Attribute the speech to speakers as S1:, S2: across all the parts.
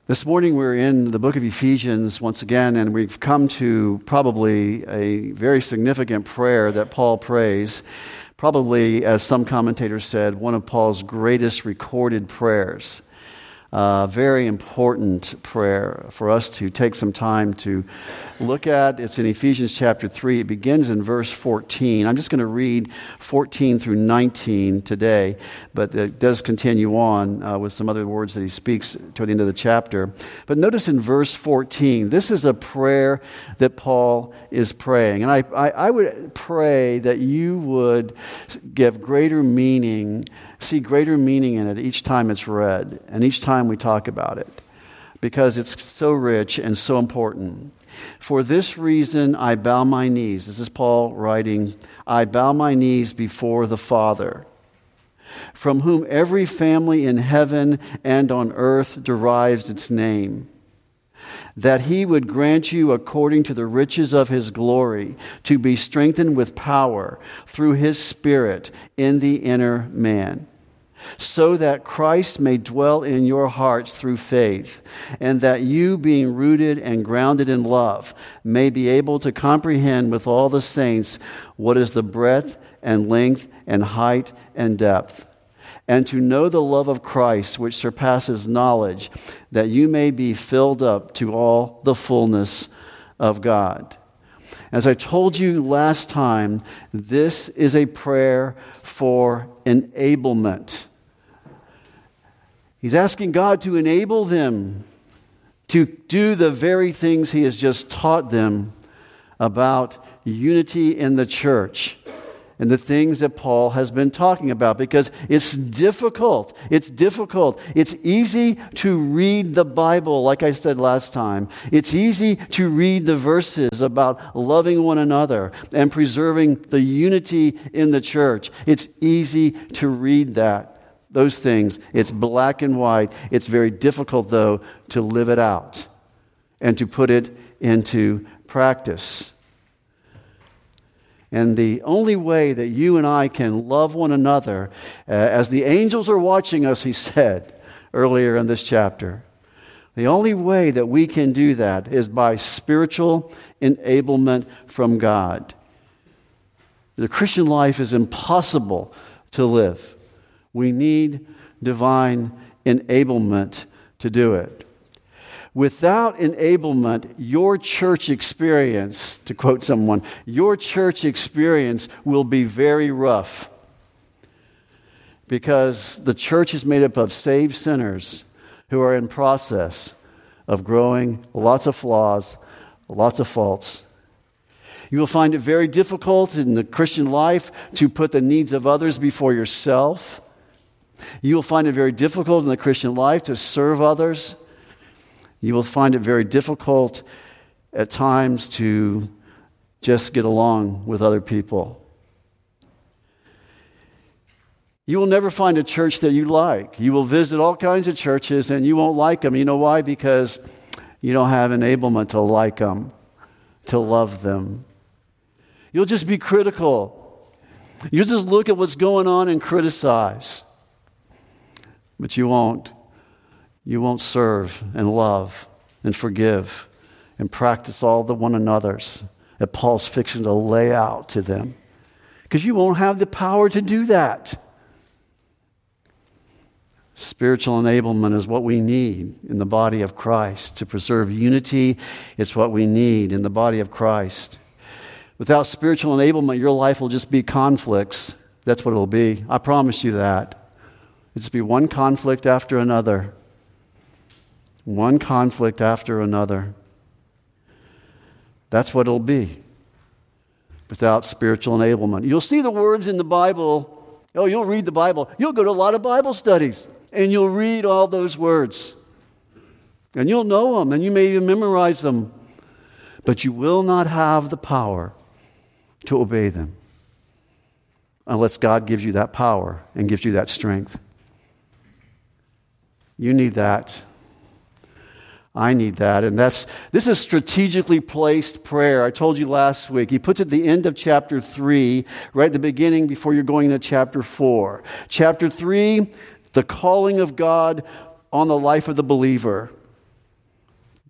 S1: This morning we're in the book of Ephesians once again, and we've come to probably a very significant prayer that Paul prays. Probably, as some commentators said, one of Paul's greatest recorded prayers. Very important prayer for us to take some time to look at. It's in Ephesians chapter 3. It begins in verse 14. I'm just going to read 14 through 19 today, but it does continue on with some other words that he speaks toward the end of the chapter. But notice in verse 14, this is a prayer that Paul is praying. And I would pray that you would give greater meaning, see greater meaning in it each time it's read and each time we talk about it, because it's so rich and so important. For this reason I bow my knees. This is Paul writing, I bow my knees before the Father, from whom every family in heaven and on earth derives its name, that he would grant you according to the riches of his glory to be strengthened with power through his Spirit in the inner man, so that Christ may dwell in your hearts through faith, and that you, being rooted and grounded in love, may be able to comprehend with all the saints what is the breadth and length and height and depth, and to know the love of Christ which surpasses knowledge, that you may be filled up to all the fullness of God. As I told you last time, this is a prayer for enablement. He's asking God to enable them to do the very things he has just taught them about unity in the church and the things that Paul has been talking about, because it's difficult. It's difficult. It's easy to read the Bible, like I said last time. It's easy to read the verses about loving one another and preserving the unity in the church. It's easy to read those things. It's black and white. It's very difficult, though, to live it out and to put it into practice. And the only way that you and I can love one another, as the angels are watching us, he said earlier in this chapter, the only way that we can do that is by spiritual enablement from God. The Christian life is impossible to live. We need divine enablement to do it. Without enablement, your church experience, to quote someone, your church experience will be very rough, because the church is made up of saved sinners who are in process of growing, lots of flaws, lots of faults. You will find it very difficult in the Christian life to put the needs of others before yourself. You will find it very difficult in the Christian life to serve others. You will find it very difficult at times to just get along with other people. You will never find a church that you like. You will visit all kinds of churches and you won't like them. You know why? Because you don't have enablement to like them, to love them. You'll just be critical. You'll just look at what's going on and criticize. But you won't serve and love and forgive and practice all the one another's that Paul's fixing to lay out to them, because you won't have the power to do that. Spiritual enablement is what we need in the body of Christ. To preserve unity, it's what we need in the body of Christ. Without spiritual enablement, your life will just be conflicts. That's what it will be. I promise you that. It'll just be one conflict after another. One conflict after another. That's what it'll be without spiritual enablement. You'll see the words in the Bible. Oh, you'll read the Bible. You'll go to a lot of Bible studies, and you'll read all those words. And you'll know them, and you may even memorize them. But you will not have the power to obey them unless God gives you that power and gives you that strength. You need that. I need that. And this is strategically placed prayer. I told you last week. He puts it at the end of chapter 3, right at the beginning before you're going to chapter 4. Chapter 3, the calling of God on the life of the believer.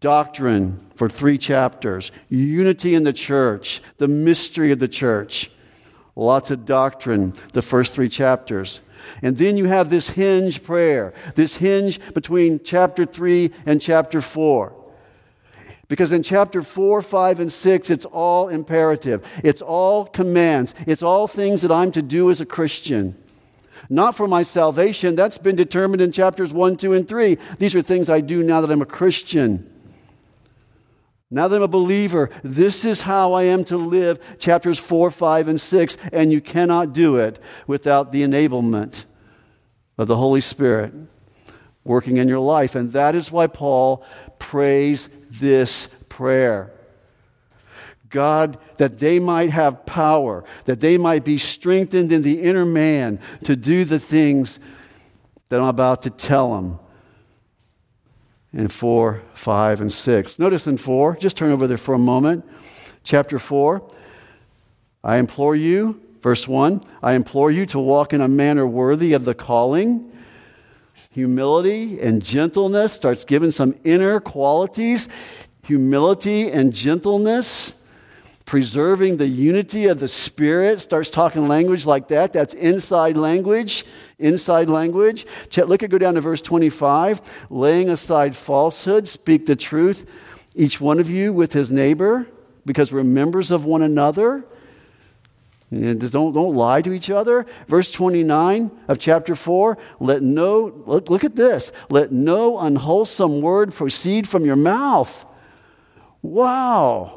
S1: doctrine for 3 chapters, unity in the church, the mystery of the church, lots of doctrine, the first 3 chapters. And then you have this hinge prayer, this hinge between chapter 3 and chapter 4. Because in chapter 4, 5, and 6, it's all imperative. It's all commands. It's all things that I'm to do as a Christian. Not for my salvation. That's been determined in chapters 1, 2, and 3. These are things I do now that I'm a Christian. Now that I'm a believer, this is how I am to live, chapters 4, 5, and 6, and you cannot do it without the enablement of the Holy Spirit working in your life. And that is why Paul prays this prayer. God, that they might have power, that they might be strengthened in the inner man to do the things that I'm about to tell them. In 4, 5, and 6. Notice in 4, just turn over there for a moment. Chapter 4, I implore you, verse 1, I implore you to walk in a manner worthy of the calling. Humility and gentleness starts giving some inner qualities. Humility and gentleness. Preserving the unity of the Spirit, starts talking language like that. That's inside language. Inside language. Go down to verse 25. Laying aside falsehood, speak the truth, each one of you with his neighbor, because we're members of one another. And don't lie to each other. Verse 29 of chapter 4. Look at this. Let no unwholesome word proceed from your mouth. Wow.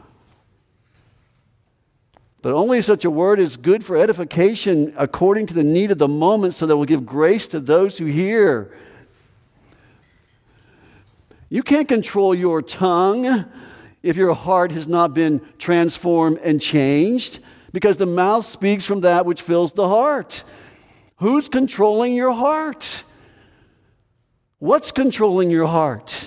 S1: But only such a word is good for edification according to the need of the moment, so that it will give grace to those who hear. You can't control your tongue if your heart has not been transformed and changed, because the mouth speaks from that which fills the heart. Who's controlling your heart? What's controlling your heart?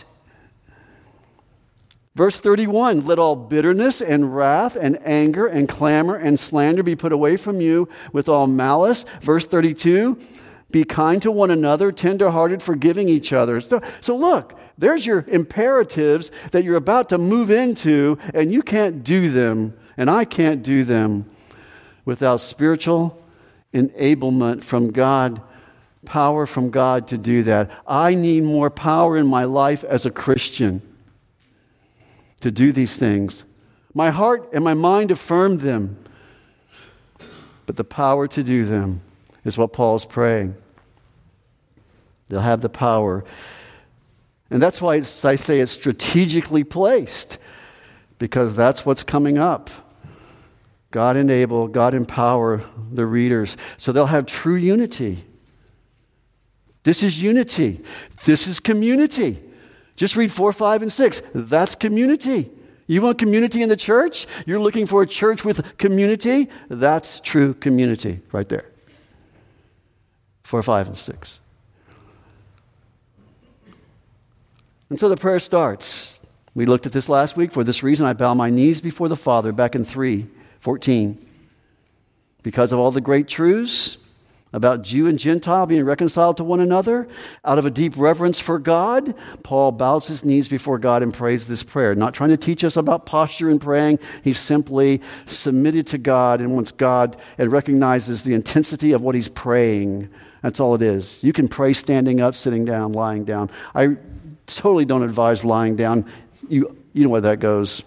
S1: Verse 31, let all bitterness and wrath and anger and clamor and slander be put away from you with all malice. Verse 32, be kind to one another, tenderhearted, forgiving each other. So look, there's your imperatives that you're about to move into, and you can't do them, and I can't do them without spiritual enablement from God, power from God to do that. I need more power in my life as a Christian to do these things. My heart and my mind affirm them, but the power to do them is what Paul's praying. They'll have the power. And that's why I say it's strategically placed, because that's what's coming up. God enable, God empower the readers, so they'll have true unity. This is unity. This is community. Just read 4, 5, and 6. That's community. You want community in the church? You're looking for a church with community? That's true community right there. 4, 5, and 6. And so the prayer starts. We looked at this last week. For this reason I bow my knees before the Father, back in 3:14. Because of all the great truths about Jew and Gentile being reconciled to one another, out of a deep reverence for God, Paul bows his knees before God and prays this prayer. Not trying to teach us about posture in praying. He's simply submitted to God and wants God and recognizes the intensity of what he's praying. That's all it is. You can pray standing up, sitting down, lying down. I totally don't advise lying down. You know where that goes.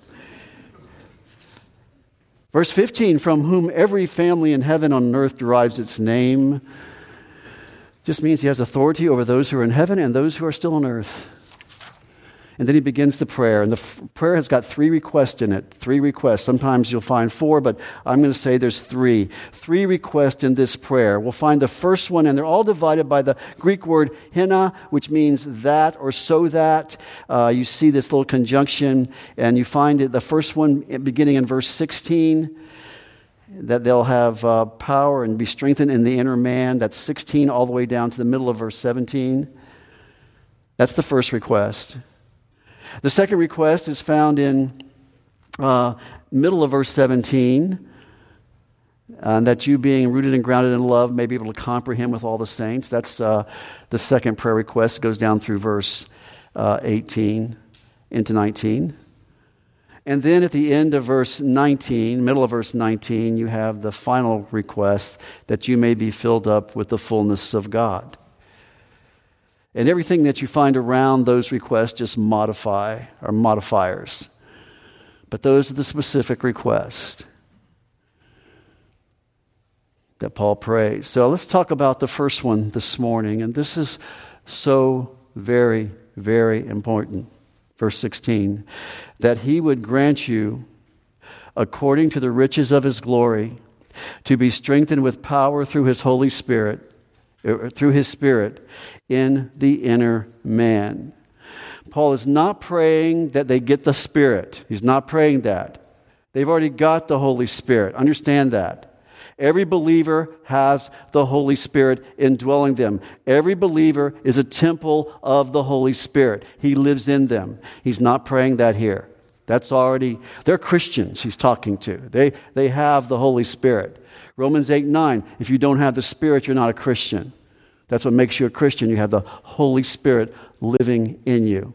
S1: Verse 15, from whom every family in heaven and on earth derives its name, just means he has authority over those who are in heaven and those who are still on earth. And then he begins the prayer. And the prayer has got 3 requests in it. 3 requests. Sometimes you'll find 4, but I'm going to say there's 3. 3 requests in this prayer. We'll find the first one, and they're all divided by the Greek word hina, which means that or so that. You see this little conjunction, and you find it, the first one beginning in verse 16, that they'll have power and be strengthened in the inner man. That's 16 all the way down to the middle of verse 17. That's the first request. The second request is found in middle of verse 17, that you being rooted and grounded in love may be able to comprehend with all the saints. That's the second prayer request. It goes down through verse 18. into 19. And then at the end of verse 19, middle of verse 19, you have the final request, that you may be filled up with the fullness of God. And everything that you find around those requests just modify or modifiers. But those are the specific requests that Paul prays. So let's talk about the first one this morning. And this is so very, very important. Verse 16, that he would grant you, according to the riches of his glory, to be strengthened with power through his Holy Spirit, through his Spirit, in the inner man. Paul is not praying that they get the Spirit. He's not praying that. They've already got the Holy Spirit. Understand that. Every believer has the Holy Spirit indwelling them. Every believer is a temple of the Holy Spirit. He lives in them. He's not praying that here. That's already, they're Christians he's talking to. They have the Holy Spirit. Romans 8:9, if you don't have the Spirit, you're not a Christian. That's what makes you a Christian. You have the Holy Spirit living in you.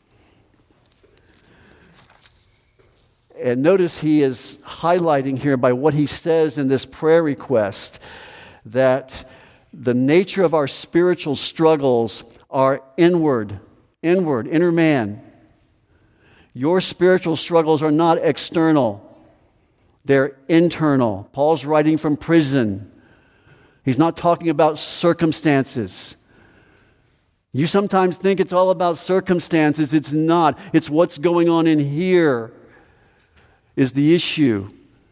S1: And notice he is highlighting here by what he says in this prayer request that the nature of our spiritual struggles are inward, inner man. Your spiritual struggles are not external. They're internal. Paul's writing from prison. He's not talking about circumstances. You sometimes think it's all about circumstances. It's not. It's what's going on in here is the issue.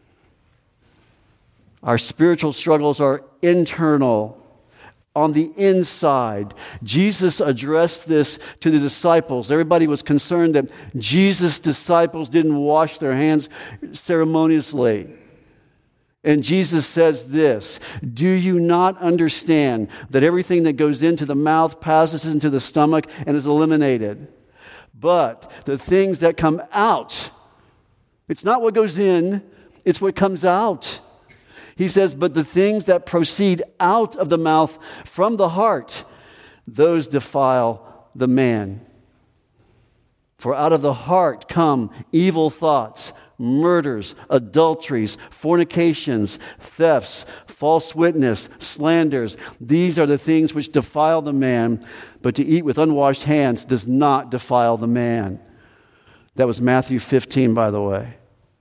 S1: Our spiritual struggles are internal, on the inside. Jesus addressed this to the disciples. Everybody was concerned that Jesus' disciples didn't wash their hands ceremoniously. And Jesus says this, do you not understand that everything that goes into the mouth passes into the stomach and is eliminated? But the things that come out, it's not what goes in, it's what comes out. He says, but the things that proceed out of the mouth from the heart, those defile the man. For out of the heart come evil thoughts, murders, adulteries, fornications, thefts, false witness, slanders. These are the things which defile the man, but to eat with unwashed hands does not defile the man. That was Matthew 15, by the way.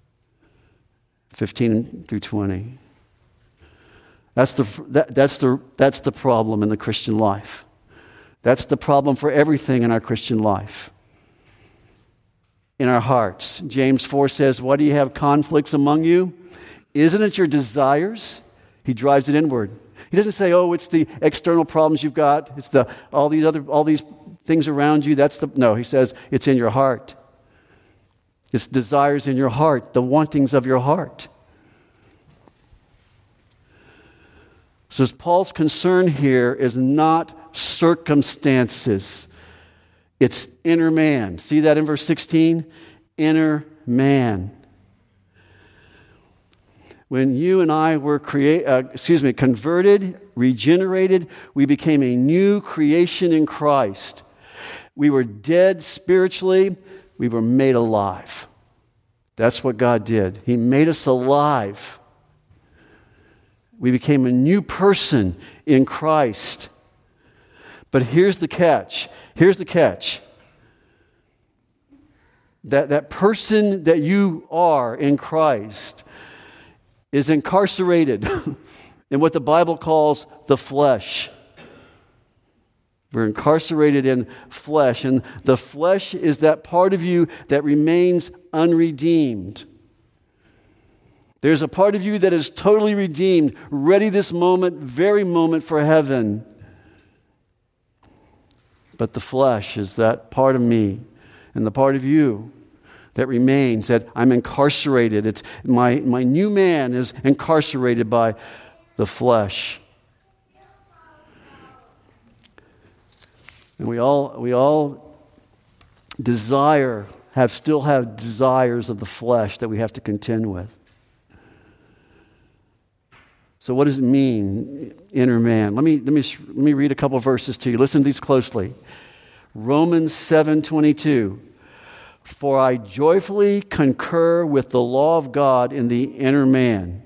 S1: 15 through 20. That's the problem in the Christian life. That's the problem for everything in our Christian life. In our hearts. James 4 says, why do you have conflicts among you? Isn't it your desires? He drives it inward. He doesn't say, oh, it's the external problems you've got. It's all these things around you. No, he says it's in your heart. It's desires in your heart, the wantings of your heart. So Paul's concern here is not circumstances. It's inner man. See that in verse 16? Inner man. When you and I were converted, regenerated, we became a new creation in Christ. We were dead spiritually. We were made alive. That's what God did. He made us alive. We became a new person in Christ. But here's the catch. That person that you are in Christ is incarcerated in what the Bible calls the flesh. We're incarcerated in flesh, and the flesh is that part of you that remains unredeemed. There's a part of you that is totally redeemed, ready this moment, very moment for heaven. But the flesh is that part of me and the part of you that remains, that I'm incarcerated. It's my new man is incarcerated by the flesh. And we all still have desires of the flesh that we have to contend with. So what does it mean, inner man? Let me read a couple verses to you. Listen to these closely. Romans 7:22. For I joyfully concur with the law of God in the inner man.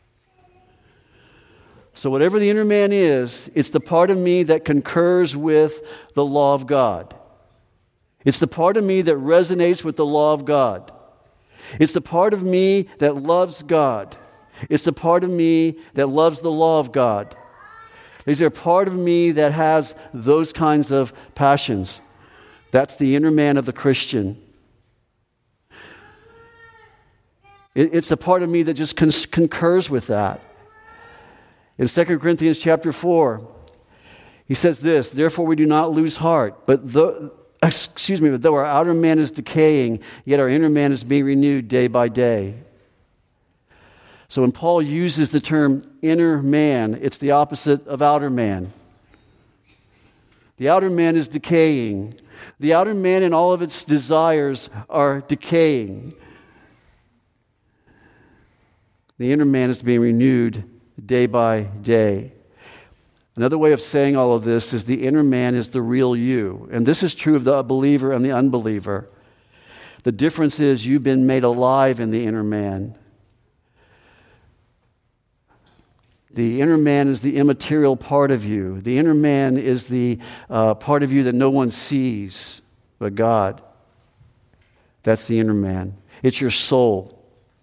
S1: So whatever the inner man is, it's the part of me that concurs with the law of God. It's the part of me that resonates with the law of God. It's the part of me that loves God. It's the part of me that loves the law of God. These are part of me that has those kinds of passions. That's the inner man of the Christian. It's the part of me that just concurs with that. In 2 Corinthians chapter 4, he says this, therefore we do not lose heart, but though our outer man is decaying, yet our inner man is being renewed day by day. So when Paul uses the term inner man, it's the opposite of outer man. The outer man is decaying. The outer man and all of its desires are decaying. The inner man is being renewed day by day. Another way of saying all of this is the inner man is the real you. And this is true of the believer and the unbeliever. The difference is you've been made alive in the inner man. The inner man is the immaterial part of you. The inner man is the part of you that no one sees but God. That's the inner man. It's your soul.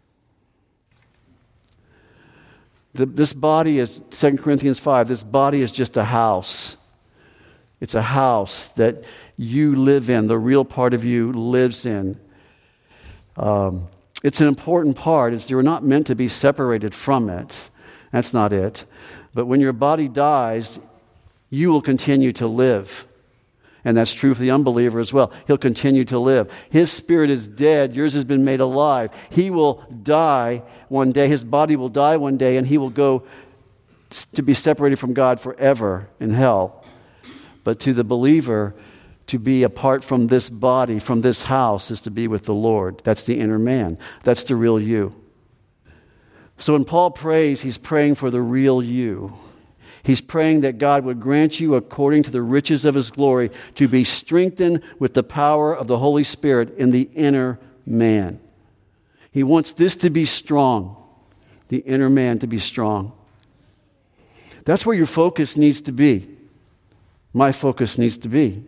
S1: This body is, 2 Corinthians 5, this body is just a house. It's a house that you live in, the real part of you lives in. It's an important part. You're not meant to be separated from it. That's not it. But when your body dies, you will continue to live. And that's true for the unbeliever as well. He'll continue to live. His spirit is dead. Yours has been made alive. He will die one day. His body will die one day, and he will go to be separated from God forever in hell. But to the believer, to be apart from this body, from this house, is to be with the Lord. That's the inner man. That's the real you. So when Paul prays, he's praying for the real you. He's praying that God would grant you, according to the riches of his glory, to be strengthened with the power of the Holy Spirit in the inner man. He wants this to be strong, the inner man to be strong. That's where your focus needs to be. My focus needs to be.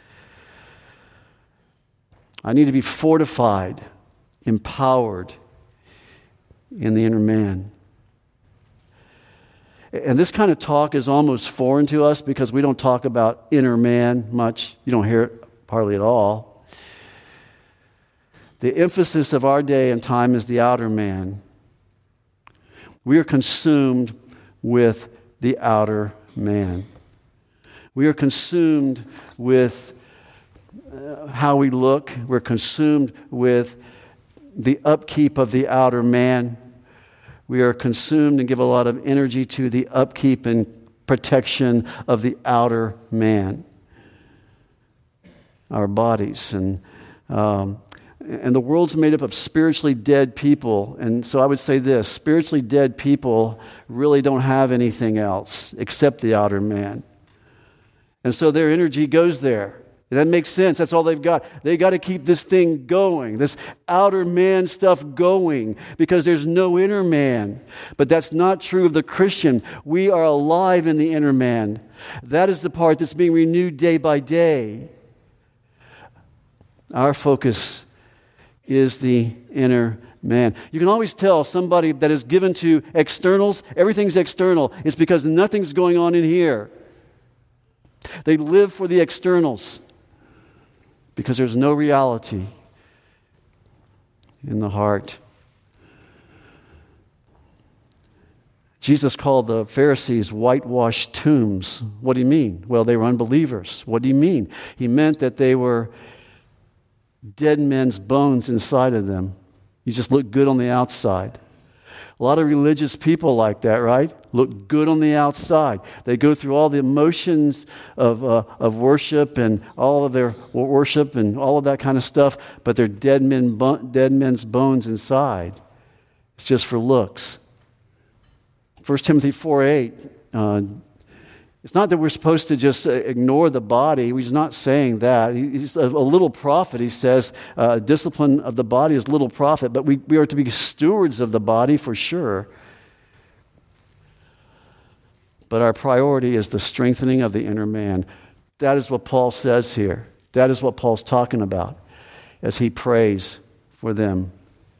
S1: I need to be fortified, empowered in the inner man. And this kind of talk is almost foreign to us because we don't talk about inner man much. You don't hear it hardly at all. The emphasis of our day and time is the outer man. We are consumed with the outer man. We are consumed with how we look. We're consumed with the upkeep of the outer man. We are consumed and give a lot of energy to the upkeep and protection of the outer man, our bodies. And the world's made up of spiritually dead people. And so I would say this, spiritually dead people really don't have anything else except the outer man. And so their energy goes there. That makes sense. That's all they've got. They got to keep this thing going, this outer man stuff going, because there's no inner man. But that's not true of the Christian. We are alive in the inner man. That is the part that's being renewed day by day. Our focus is the inner man. You can always tell somebody that is given to externals, everything's external. It's because nothing's going on in here. They live for the externals. Because there's no reality in the heart. Jesus called the Pharisees whitewashed tombs. What do you mean? Well, they were unbelievers. What do you mean? He meant that they were dead men's bones inside of them. You just look good on the outside. A lot of religious people like that, right? Look good on the outside. They go through all the emotions of worship and all of their worship and all of that kind of stuff, but they're dead men's bones inside. It's just for looks. 1 Timothy 4:8, It's not that we're supposed to just ignore the body. He's not saying that. He's a little prophet. He says discipline of the body is little profit, but we are to be stewards of the body for sure. But our priority is the strengthening of the inner man. That is what Paul says here. That is what Paul's talking about as he prays for them.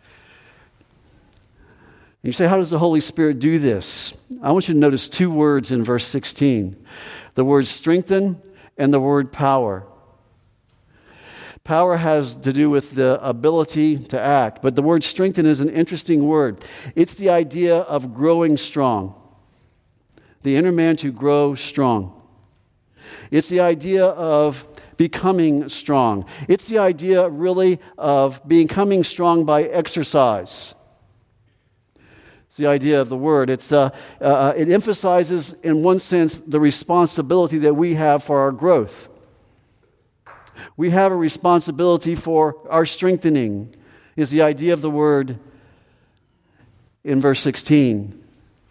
S1: And you say, how does the Holy Spirit do this? I want you to notice two words in verse 16. The word strengthen and the word power. Power has to do with the ability to act, but the word strengthen is an interesting word. It's the idea of growing strong. The inner man to grow strong. It's the idea of becoming strong. It's the idea really of becoming strong by exercise. It's the idea of the word. It emphasizes, in one sense, the responsibility that we have for our growth. We have a responsibility for our strengthening, is the idea of the word in verse 16.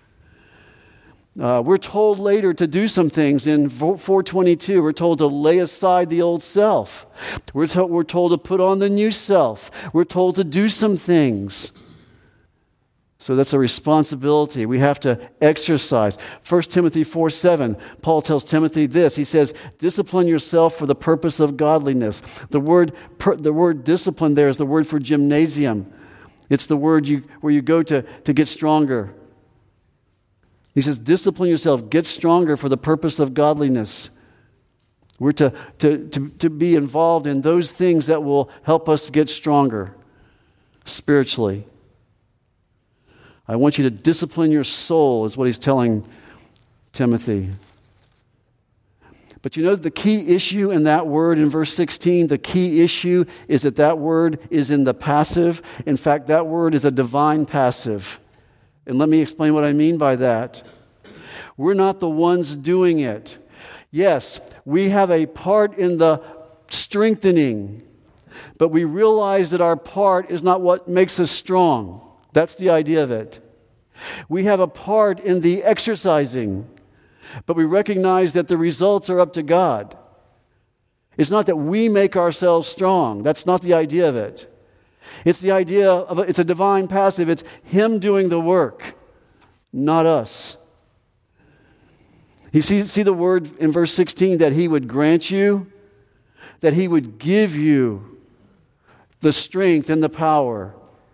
S1: We're told later to do some things. In 4:22, we're told to lay aside the old self. We're told to put on the new self. We're told to do some things. So that's a responsibility. We have to exercise. 1 Timothy 4:7, Paul tells Timothy this. He says, discipline yourself for the purpose of godliness. The word discipline there is the word for gymnasium. It's the word where you go to get stronger. He says, discipline yourself, get stronger for the purpose of godliness. We're to be involved in those things that will help us get stronger spiritually. I want you to discipline your soul, is what he's telling Timothy. But you know the key issue in that word in verse 16, the key issue is that word is in the passive. In fact, that word is a divine passive. And let me explain what I mean by that. We're not the ones doing it. Yes, we have a part in the strengthening, but we realize that our part is not what makes us strong. That's the idea of it. We have a part in the exercising, but we recognize that the results are up to God. It's not that we make ourselves strong. That's not the idea of it. It's the idea of it's a divine passive. It's Him doing the work, not us. You see the word in verse 16, that He would grant you, that He would give you the strength and the power.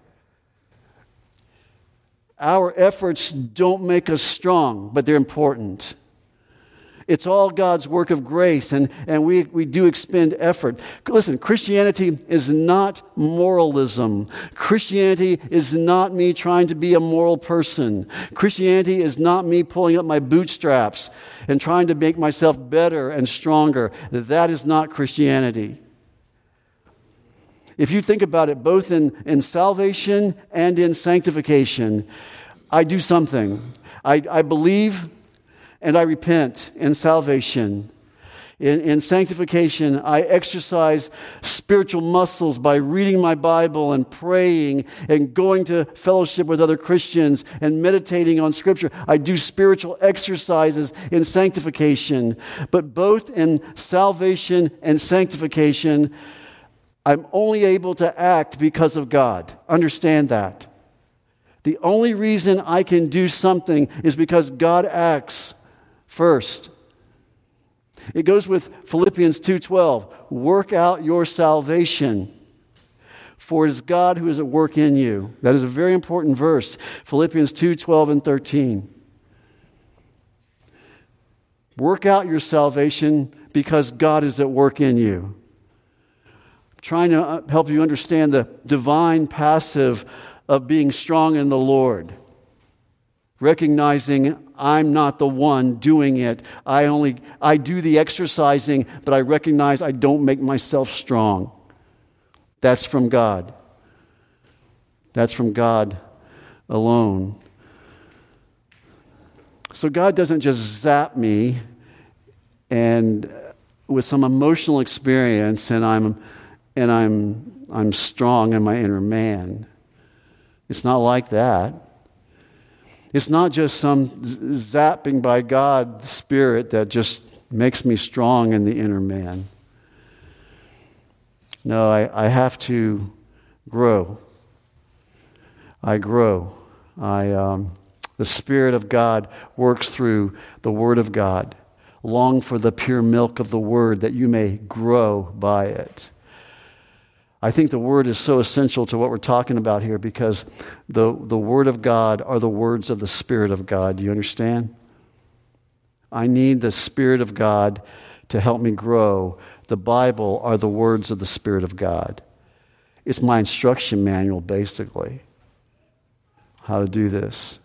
S1: Our efforts don't make us strong, but they're important. It's all God's work of grace, and we do expend effort. Listen, Christianity is not moralism. Christianity is not me trying to be a moral person. Christianity is not me pulling up my bootstraps and trying to make myself better and stronger. That is not Christianity. If you think about it, both in salvation and in sanctification, I do something. I believe and I repent in salvation. In sanctification, I exercise spiritual muscles by reading my Bible and praying and going to fellowship with other Christians and meditating on Scripture. I do spiritual exercises in sanctification. But both in salvation and sanctification, I'm only able to act because of God. Understand that. The only reason I can do something is because God acts first. It goes with Philippians 2:12. Work out your salvation, for it is God who is at work in you. That is a very important verse. Philippians 2:12 and 13. Work out your salvation because God is at work in you. I'm trying to help you understand the divine passive of being strong in the Lord. Recognizing I'm not the one doing it. I do the exercising, but I recognize I don't make myself strong. That's from God. That's from God alone. So God doesn't just zap me and with some emotional experience and I'm strong in my inner man. It's not like that. It's not just some zapping by God's Spirit that just makes me strong in the inner man. No, I have to grow. I grow. The Spirit of God works through the Word of God. Long for the pure milk of the Word that you may grow by it. I think the Word is so essential to what we're talking about here because the Word of God are the words of the Spirit of God. Do you understand? I need the Spirit of God to help me grow. The Bible are the words of the Spirit of God. It's my instruction manual, basically, how to do this.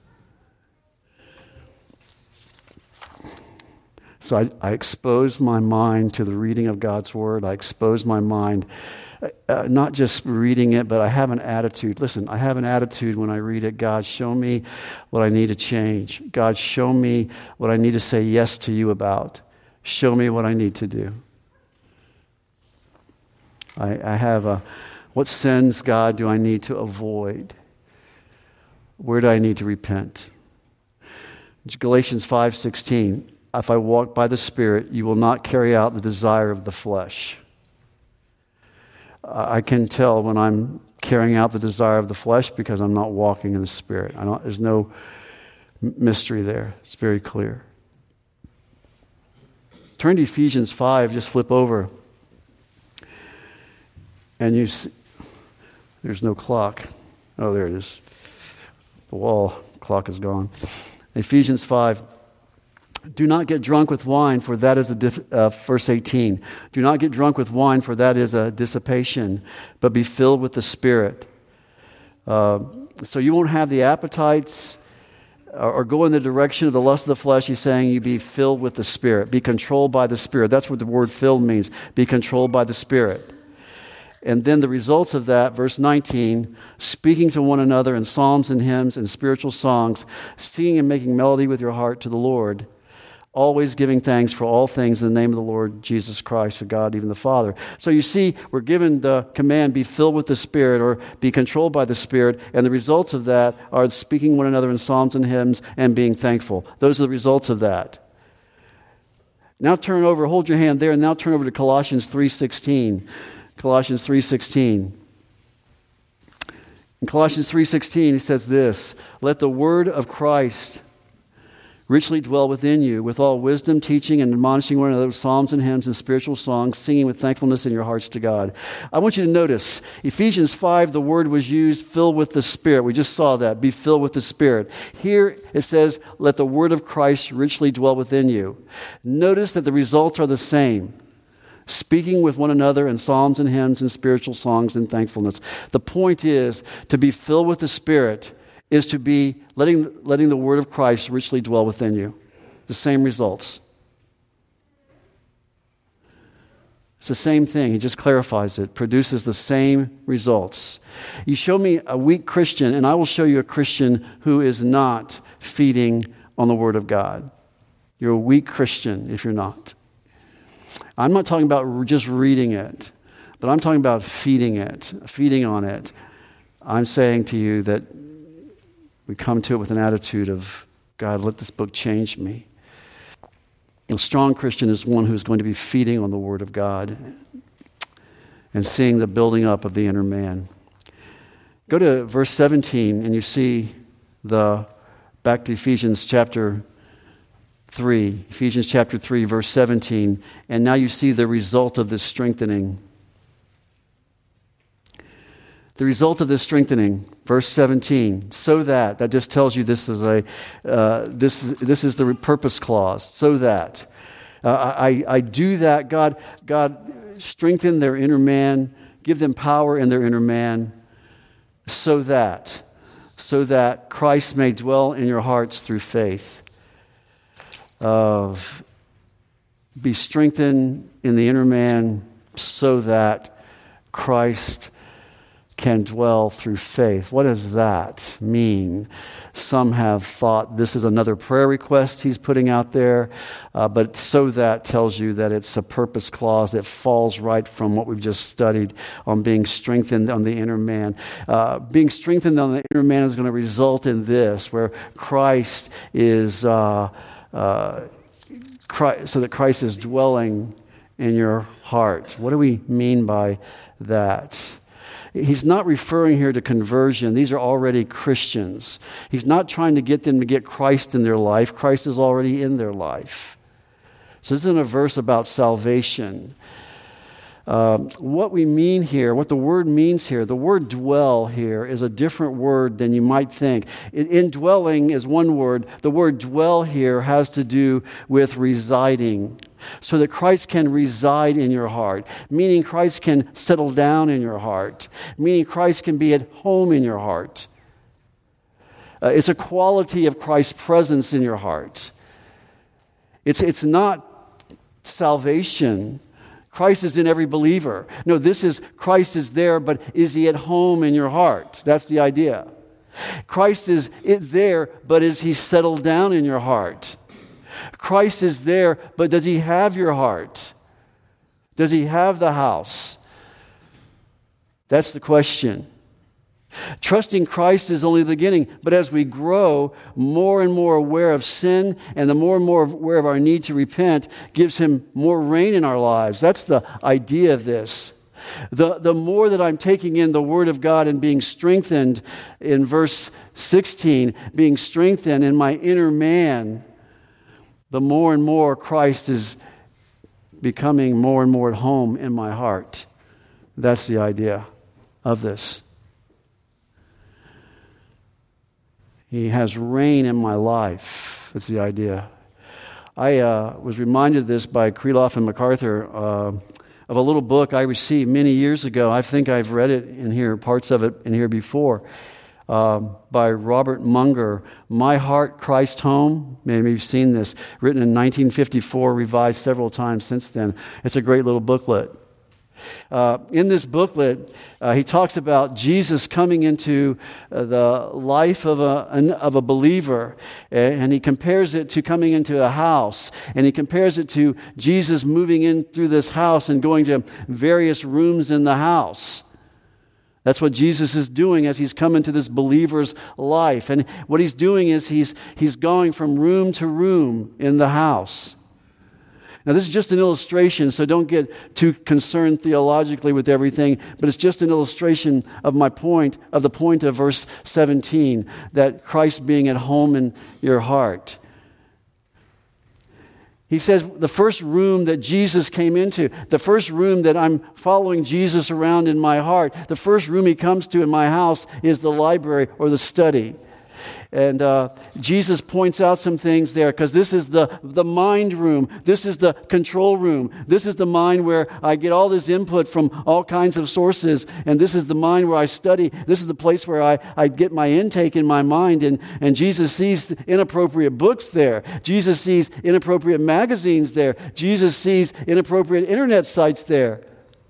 S1: So I expose my mind to the reading of God's Word. I expose my mind, not just reading it, but I have an attitude. Listen, I have an attitude when I read it. God, show me what I need to change. God, show me what I need to say yes to you about. Show me what I need to do. I have what sins, God, do I need to avoid? Where do I need to repent? Galatians 5:16. If I walk by the Spirit, you will not carry out the desire of the flesh. I can tell when I'm carrying out the desire of the flesh because I'm not walking in the Spirit. There's no mystery there. It's very clear. Turn to Ephesians 5, just flip over. And you see, there's no clock. Oh, there it is. The wall clock is gone. Ephesians 5. Do not get drunk with wine, for that is verse 18. Do not get drunk with wine, for that is a dissipation, but be filled with the Spirit. So you won't have the appetites or go in the direction of the lust of the flesh. He's saying you be filled with the Spirit. Be controlled by the Spirit. That's what the word filled means. Be controlled by the Spirit. And then the results of that, verse 19, speaking to one another in psalms and hymns and spiritual songs, singing and making melody with your heart to the Lord, always giving thanks for all things in the name of the Lord Jesus Christ, for God, even the Father. So you see, we're given the command, be filled with the Spirit, or be controlled by the Spirit, and the results of that are speaking one another in psalms and hymns and being thankful. Those are the results of that. Now hold your hand there, and now turn over to Colossians 3:16. Colossians 3:16. In Colossians 3:16, he says this, let the word of Christ richly dwell within you, with all wisdom, teaching, and admonishing one another with psalms and hymns and spiritual songs, singing with thankfulness in your hearts to God. I want you to notice, Ephesians 5, the word was used, filled with the Spirit. We just saw that, be filled with the Spirit. Here it says, let the word of Christ richly dwell within you. Notice that the results are the same. Speaking with one another in psalms and hymns and spiritual songs and thankfulness. The point is, to be filled with the Spirit is to be letting the word of Christ richly dwell within you. The same results. It's the same thing. He just clarifies it. Produces the same results. You show me a weak Christian, and I will show you a Christian who is not feeding on the word of God. You're a weak Christian if you're not. I'm not talking about just reading it, but I'm talking about feeding on it. I'm saying to you that we come to it with an attitude of, God, let this book change me. A strong Christian is one who's going to be feeding on the Word of God and seeing the building up of the inner man. Go to verse 17 and you see back to Ephesians chapter 3. Ephesians chapter 3, verse 17. And now you see the result of this strengthening. The result of this strengthening, verse 17, so that just tells you this is this is the purpose clause. So that I do that. God strengthen their inner man, give them power in their inner man, so that Christ may dwell in your hearts through faith. Be strengthened in the inner man, so that Christ can dwell through faith. What does that mean? Some have thought this is another prayer request he's putting out there, but so that tells you that it's a purpose clause that falls right from what we've just studied on being strengthened on the inner man. Being strengthened on the inner man is going to result in this, where Christ is, so that Christ is dwelling in your heart. What do we mean by that? He's not referring here to conversion. These are already Christians. He's not trying to get them to get Christ in their life. Christ is already in their life. So this isn't a verse about salvation. What we mean here, what the word means here, the word dwell here is a different word than you might think. Indwelling is one word. The word dwell here has to do with residing, so that Christ can reside in your heart, meaning Christ can settle down in your heart, meaning Christ can be at home in your heart. It's a quality of Christ's presence in your heart. It's not salvation. Christ is in every believer. No, this is Christ is there, but is he at home in your heart? That's the idea. Christ is there, but is he settled down in your heart? Christ is there, but does he have your heart? Does he have the house? That's the question. Trusting Christ is only the beginning, but as we grow more and more aware of sin and the more and more aware of our need to repent, gives him more reign in our lives. That's the idea of this. The more that I'm taking in the Word of God and being strengthened in verse 16, being strengthened in my inner man, the more and more Christ is becoming more and more at home in my heart. That's the idea of this. He has reign in my life. That's the idea. I was reminded of this by Kreloff and MacArthur of a little book I received many years ago. I think I've read it in here, parts of it in here before, by Robert Munger, My Heart, Christ Home. Maybe you've seen this. Written in 1954, revised several times since then. It's a great little booklet. In this booklet, he talks about Jesus coming into the life of a believer, and he compares it to coming into a house, and he compares it to Jesus moving in through this house and going to various rooms in the house. That's what Jesus is doing as he's come into this believer's life. And what he's doing is he's going from room to room in the house. Now, this is just an illustration, so don't get too concerned theologically with everything, but it's just an illustration of the point of verse 17, that Christ being at home in your heart. He says the first room that Jesus came into, the first room that I'm following Jesus around in my heart, the first room he comes to in my house is the library or the study. And Jesus points out some things there, because this is the mind room. This is the control room. This is the mind where I get all this input from all kinds of sources. And this is the mind where I study. This is the place where I get my intake in my mind. And Jesus sees inappropriate books there. Jesus sees inappropriate magazines there. Jesus sees inappropriate internet sites there.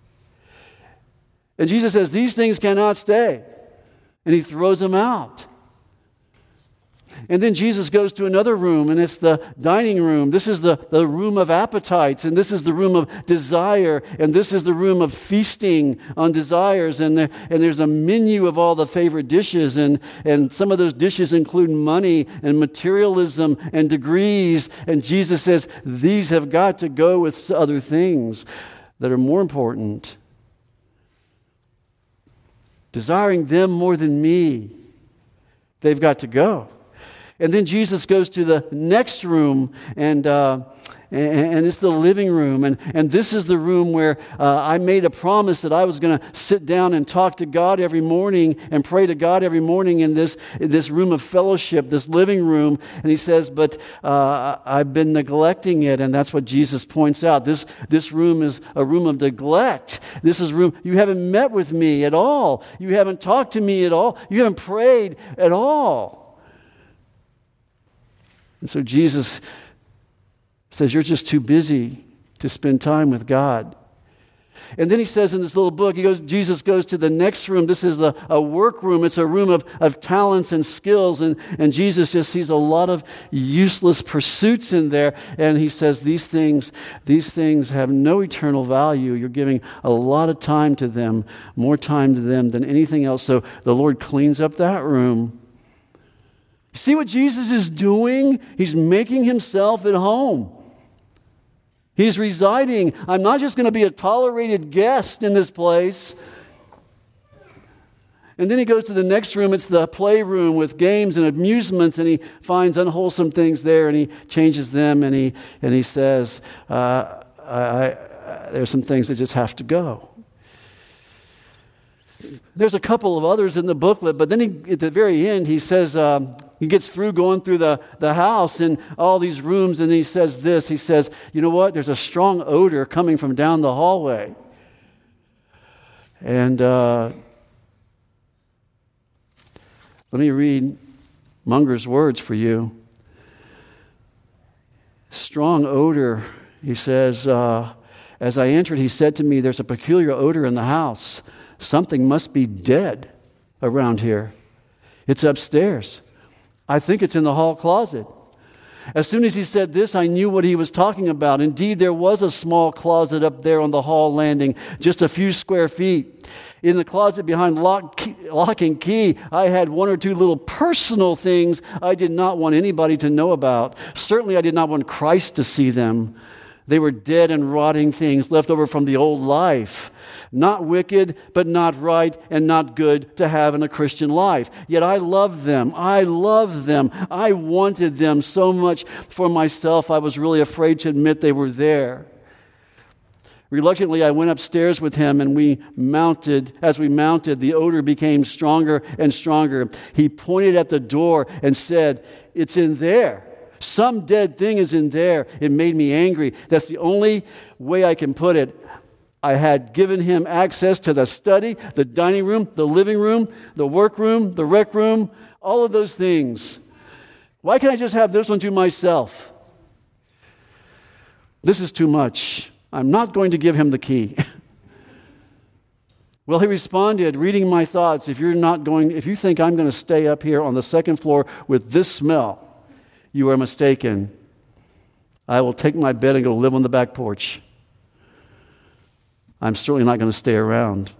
S1: And Jesus says, these things cannot stay. And he throws them out. And then Jesus goes to another room, and it's the dining room. This is the room of appetites, and this is the room of desire, and this is the room of feasting on desires. And there's a menu of all the favorite dishes, and some of those dishes include money and materialism and degrees. And Jesus says, these have got to go with other things that are more important. Desiring them more than me, they've got to go. And then Jesus goes to the next room, and it's the living room. And this is the room where I made a promise that I was going to sit down and talk to God every morning and pray to God every morning in this room of fellowship, this living room. And he says, but I've been neglecting it. And that's what Jesus points out. This room is a room of neglect. This is a room, you haven't met with me at all. You haven't talked to me at all. You haven't prayed at all. And so Jesus says, you're just too busy to spend time with God. And then he says in this little book, Jesus goes to the next room. This is a work room. It's a room of talents and skills. And Jesus just sees a lot of useless pursuits in there. And he says, these things have no eternal value. You're giving a lot of time to them, more time to them than anything else. So the Lord cleans up that room. See what Jesus is doing? He's making himself at home. He's residing. I'm not just going to be a tolerated guest in this place. And then he goes to the next room. It's the playroom with games and amusements, and he finds unwholesome things there, and he changes them, and he says, there's some things that just have to go. There's a couple of others in the booklet, but then at the very end, he says, he gets through going through the house and all these rooms, and he says this. He says, you know what? There's a strong odor coming from down the hallway. And let me read Munger's words for you. Strong odor, he says, as I entered, he said to me, there's a peculiar odor in the house. Something must be dead around here. It's upstairs. I think it's in the hall closet. As soon as he said this, I knew what he was talking about. Indeed, there was a small closet up there on the hall landing, just a few square feet. In the closet behind lock and key, I had one or two little personal things I did not want anybody to know about. Certainly, I did not want Christ to see them. They were dead and rotting things left over from the old life. Not wicked, but not right and not good to have in a Christian life. Yet I loved them. I loved them. I wanted them so much for myself, I was really afraid to admit they were there. Reluctantly, I went upstairs with him, and as we mounted, the odor became stronger and stronger. He pointed at the door and said, "It's in there. Some dead thing is in there." It made me angry. That's the only way I can put it. I had given him access to the study, the dining room, the living room, the workroom, the rec room, all of those things. Why can't I just have this one to myself? This is too much. I'm not going to give him the key. Well, he responded, reading my thoughts, if you think I'm going to stay up here on the second floor with this smell, you are mistaken. I will take my bed and go live on the back porch. I'm certainly not going to stay around.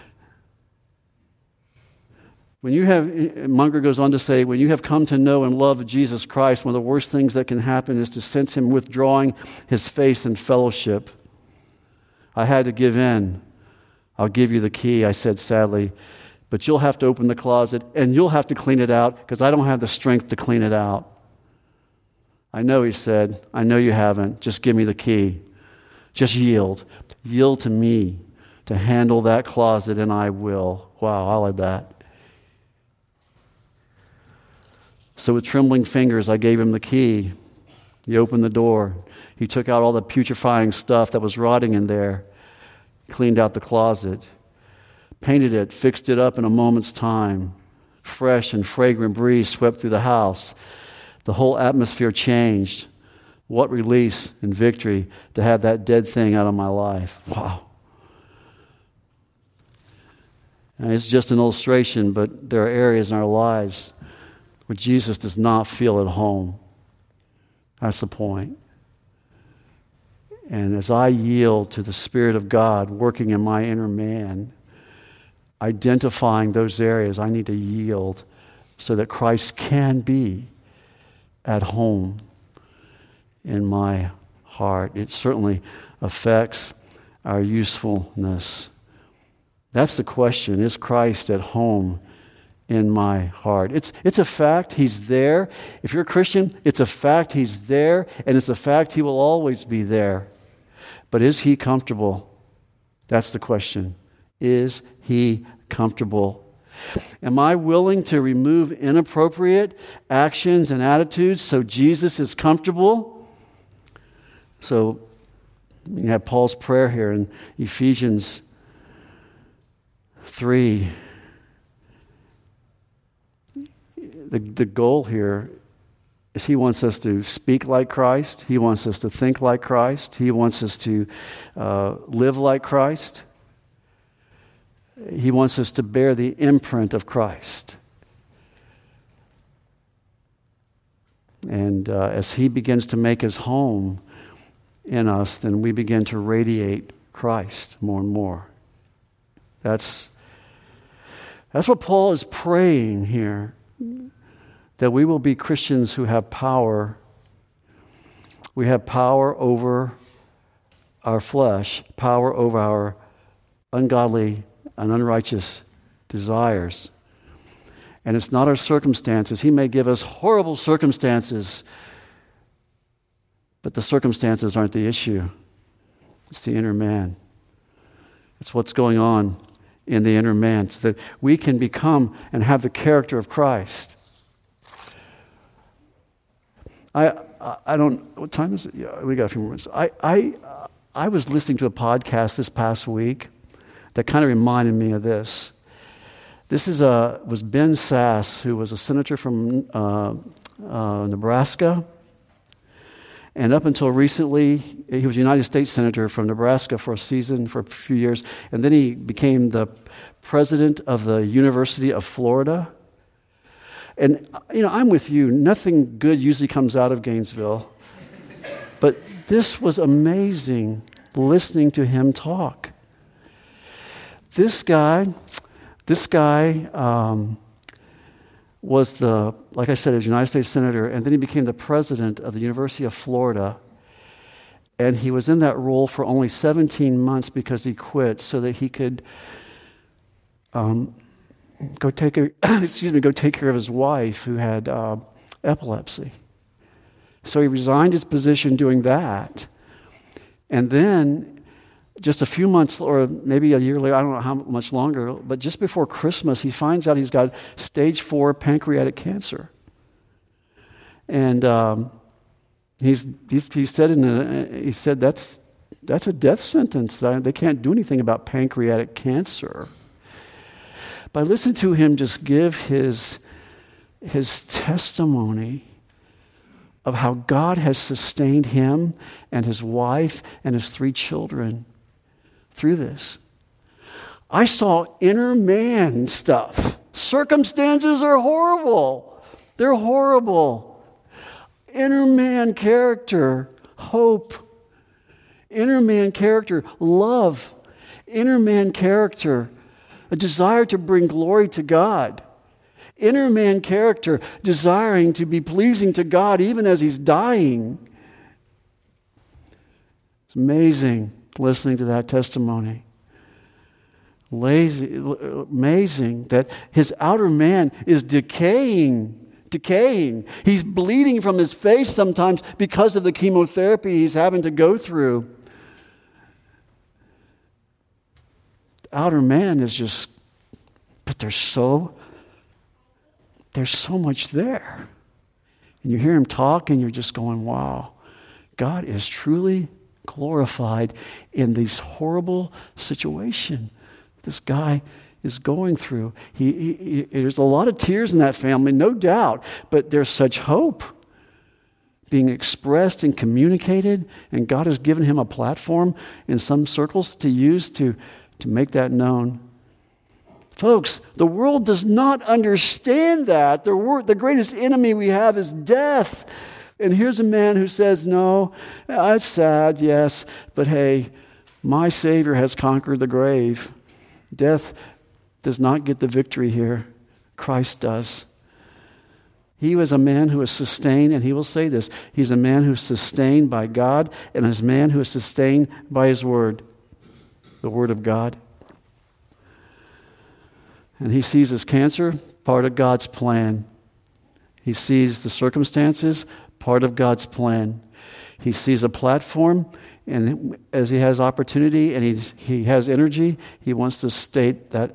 S1: Munger goes on to say, when you have come to know and love Jesus Christ, one of the worst things that can happen is to sense him withdrawing his face in fellowship. I had to give in. I'll give you the key, I said sadly, but you'll have to open the closet and you'll have to clean it out because I don't have the strength to clean it out. I know, he said. I know you haven't. Just give me the key. Just yield. Yield to me to handle that closet, and I will. Wow, I like that. So with trembling fingers, I gave him the key. He opened the door. He took out all the putrefying stuff that was rotting in there, cleaned out the closet, painted it, fixed it up in a moment's time. Fresh and fragrant breeze swept through the house. The whole atmosphere changed. What release and victory to have that dead thing out of my life. Wow. And it's just an illustration, but there are areas in our lives where Jesus does not feel at home. That's the point. And as I yield to the Spirit of God working in my inner man, identifying those areas, I need to yield so that Christ can be at home in my heart. It certainly affects our usefulness. That's the question. Is Christ at home in my heart? It's a fact he's there. If you're a Christian, it's a fact he's there, and it's a fact he will always be there. But is he comfortable? That's the question. Is he comfortable? Am I willing to remove inappropriate actions and attitudes so Jesus is comfortable? So you have Paul's prayer here in Ephesians 3. The goal here is He wants us to speak like Christ. He wants us to think like Christ. He wants us to live like Christ. He wants us to bear the imprint of Christ. And as He begins to make His home in us, then we begin to radiate Christ more and more. That's what Paul is praying here, that we will be Christians who have power. We have power over our flesh, power over our ungodly and unrighteous desires. And it's not our circumstances. He may give us horrible circumstances, but the circumstances aren't the issue. It's the inner man. It's what's going on in the inner man, so that we can become and have the character of Christ. I don't, what time is it? Yeah, we got a few more minutes. I was listening to a podcast this past week that kind of reminded me of this. This was Ben Sass, who was a senator from Nebraska. And up until recently, he was a United States senator from Nebraska for a few years. And then he became the president of the University of Florida. And, I'm with you. Nothing good usually comes out of Gainesville. But this was amazing, listening to him talk. This guy was like I said, a United States senator, and then he became the president of the University of Florida. And he was in that role for only 17 months because he quit so that he could go take care of his wife who had epilepsy. So he resigned his position doing that. And then just a few months, or maybe a year later, I don't know how much longer, but just before Christmas, he finds out he's got stage 4 pancreatic cancer. And he said that's a death sentence. They can't do anything about pancreatic cancer. But I listened to him just give his testimony of how God has sustained him and his wife and his 3 children through this. I saw inner man stuff. Circumstances are horrible. They're horrible. Inner man character, hope. Inner man character, love. Inner man character, a desire to bring glory to God. Inner man character, desiring to be pleasing to God even as he's dying. It's amazing listening to that testimony. Amazing that his outer man is decaying. He's bleeding from his face sometimes because of the chemotherapy he's having to go through. The outer man is just, but there's so much there. And you hear him talk and you're just going, wow, God is truly glorified in this horrible situation this guy is going through. There's a lot of tears in that family, no doubt, but there's such hope being expressed and communicated, and God has given him a platform in some circles to use to make that known. Folks, the world does not understand that. The greatest enemy we have is death. And here's a man who says, no, it's sad, yes, but hey, my Savior has conquered the grave. Death does not get the victory here. Christ does. He was a man who was sustained, and he will say this, he's a man who is sustained by God, and is a man who is sustained by his word, the word of God. And he sees his cancer, part of God's plan. He sees the circumstances, part of God's plan. He sees a platform, and as he has opportunity and he has energy, he wants to state that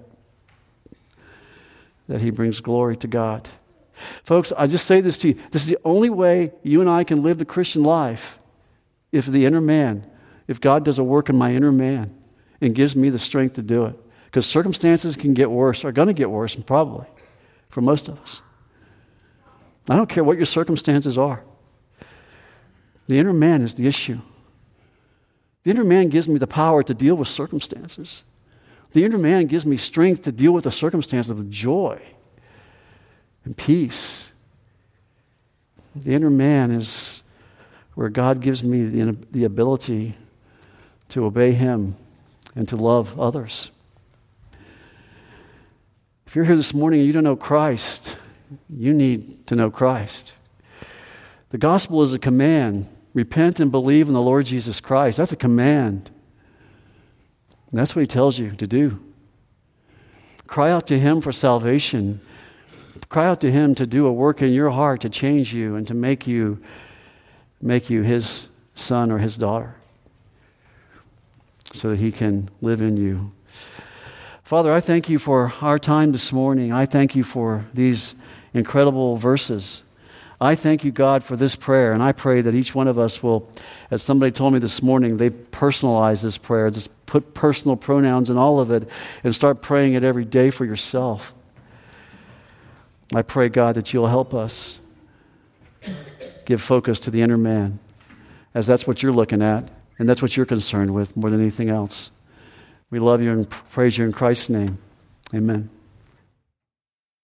S1: he brings glory to God. Folks, I just say this to you. This is the only way you and I can live the Christian life. If God does a work in my inner man and gives me the strength to do it. Because circumstances can get worse, are going to get worse, probably, for most of us. I don't care what your circumstances are. The inner man is the issue. The inner man gives me the power to deal with circumstances. The inner man gives me strength to deal with the circumstances with joy and peace. The inner man is where God gives me the ability to obey Him and to love others. If you're here this morning and you don't know Christ, you need to know Christ. The gospel is a command. Repent and believe in the Lord Jesus Christ. That's a command. And that's what He tells you to do. Cry out to Him for salvation. Cry out to Him to do a work in your heart to change you and to make you His son or His daughter so that He can live in you. Father, I thank You for our time this morning. I thank You for these incredible verses. I thank You, God, for this prayer, and I pray that each one of us will, as somebody told me this morning, they personalize this prayer. Just put personal pronouns in all of it and start praying it every day for yourself. I pray, God, that You'll help us give focus to the inner man, as that's what You're looking at, and that's what You're concerned with more than anything else. We love You and praise You in Christ's name. Amen.